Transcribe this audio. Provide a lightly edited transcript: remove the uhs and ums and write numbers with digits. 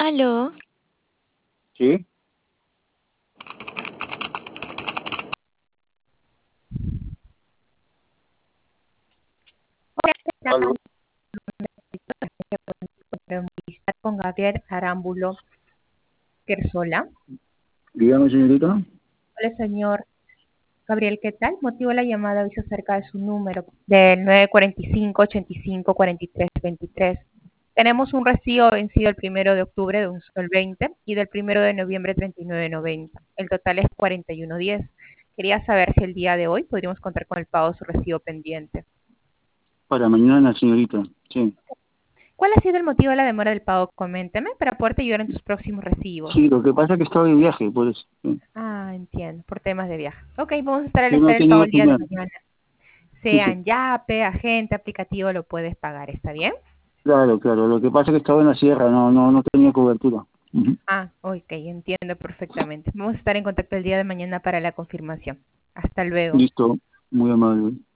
Aló, Sí, algo. Entrevista con Gabriel Arámbulo Quersola. Dígame, señorita. Hola, señor Gabriel, ¿qué tal? Motivo de la llamada hoy acerca de su número del 945-85-43-23. Tenemos un recibo vencido el 1 de octubre de un sol 20 y del 1 de noviembre 39.90. El total es 41.10. Quería saber si el día de hoy podríamos contar con el pago de su recibo pendiente. Para mañana, señorita. Sí. ¿Cuál ha sido el motivo de la demora del pago? Coménteme para poderte ayudar en tus próximos recibos. Sí, lo que pasa es que estaba de viaje, por eso. Sí. Ah, entiendo, por temas de viaje. Ok, vamos a estar a la Yo no he espera del pago tenido el día de señal. mañana. Sí, Sea sí. en Yape, agente, aplicativo, lo puedes pagar, ¿está bien? Claro, claro. Lo que pasa es que estaba en la sierra, no tenía cobertura. Ujú. Ah, ok, entiendo perfectamente. Vamos a estar en contacto el día de mañana para la confirmación. Hasta luego. Listo. Muy amable.